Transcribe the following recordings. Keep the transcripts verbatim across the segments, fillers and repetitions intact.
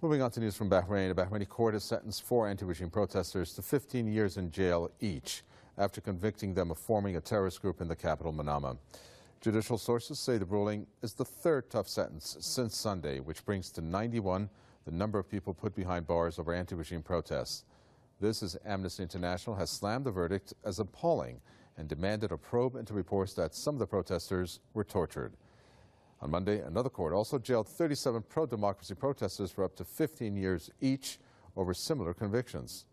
Moving on to news from Bahrain, a Bahraini court has sentenced four anti-regime protesters to fifteen years in jail each after convicting them of forming a terrorist group in the capital, Manama. Judicial sources say the ruling is the third tough sentence since Sunday, which brings to ninety-one the number of people put behind bars over anti-regime protests. This, as Amnesty International has slammed the verdict as appalling and demanded a probe into reports that some of the protesters were tortured. On Monday, another court also jailed thirty-seven pro-democracy protesters for up to fifteen years each over similar convictions.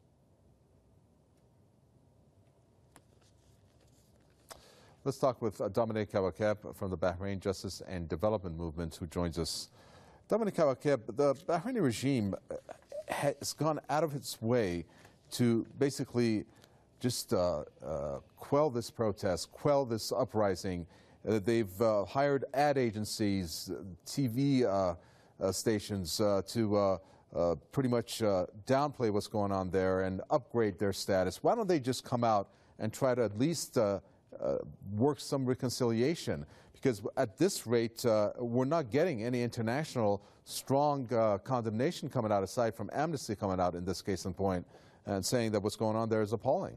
Let's talk with uh, Dominique Kawakeb from the Bahrain Justice and Development Movement, who joins us. Dominique Kawakeb, the Bahraini regime has gone out of its way to basically just uh, uh, quell this protest, quell this uprising. Uh, they've uh, hired ad agencies, T V uh, uh, stations uh, to uh, uh, pretty much uh, downplay what's going on there and upgrade their status. Why don't they just come out and try to at least uh, uh, work some reconciliation? Because at this rate, uh, we're not getting any international strong uh, condemnation coming out, aside from Amnesty coming out in this case in point and saying that what's going on there is appalling.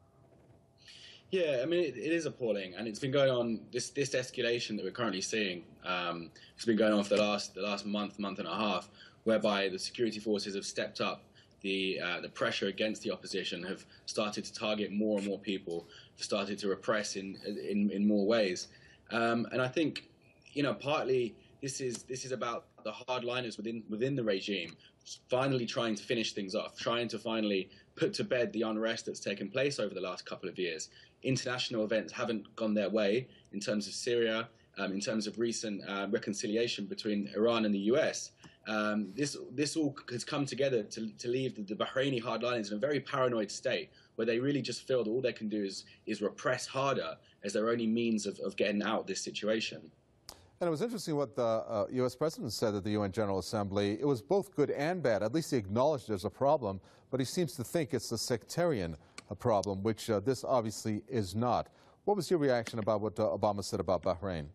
Yeah, I mean, it, it is appalling, and it's been going on, this this escalation that we're currently seeing, um, it's been going on for the last the last month, month and a half, whereby the security forces have stepped up the uh, the pressure against the opposition, have started to target more and more people, have started to repress in in, in more ways. Um, and I think, you know, partly this is this is about the hardliners within within the regime finally trying to finish things off, trying to finally put to bed the unrest that's taken place over the last couple of years. International events haven't gone their way in terms of Syria, um, in terms of recent uh, reconciliation between Iran and the U S. Um, this this all has come together to, to leave the, the Bahraini hardliners in a very paranoid state, where they really just feel that all they can do is, is repress harder as their only means of, of getting out of this situation. And it was interesting what the uh, U S president said at the U N General Assembly. It was both good and bad. At least he acknowledged there's a problem, but he seems to think it's a sectarian a problem, which uh, this obviously is not. What was your reaction about what uh, Obama said about Bahrain?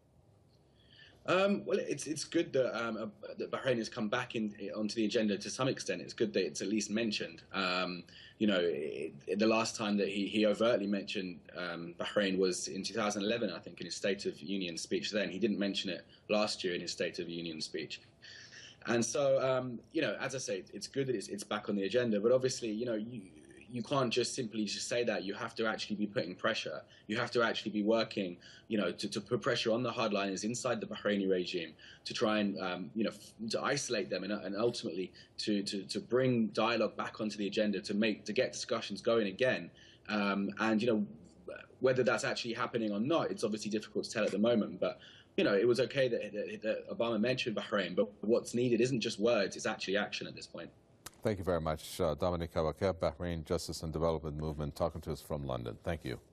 Um, well, it's it's good that, um, uh, that Bahrain has come back in, onto the agenda to some extent. It's good that it's at least mentioned. Um, you know, it, it, the last time that he, he overtly mentioned um, Bahrain was in two thousand eleven, I think, in his State of Union speech then. He didn't mention it last year in his State of Union speech. And so, um, you know, as I say, it's good that it's, it's back on the agenda. But obviously, you know, you, you can't just simply just say that. You have to actually be putting pressure. You have to actually be working, you know, to, to put pressure on the hardliners inside the Bahraini regime to try and, um, you know, to isolate them and, and ultimately to, to, to bring dialogue back onto the agenda, to make, to get discussions going again. Um, and, you know, whether that's actually happening or not, it's obviously difficult to tell at the moment. But, you know, it was okay that, that, that Obama mentioned Bahrain, but what's needed isn't just words, it's actually action at this point. Thank you very much. Uh, Dominique Kawakeb, Bahrain Justice and Development Movement, talking to us from London. Thank you.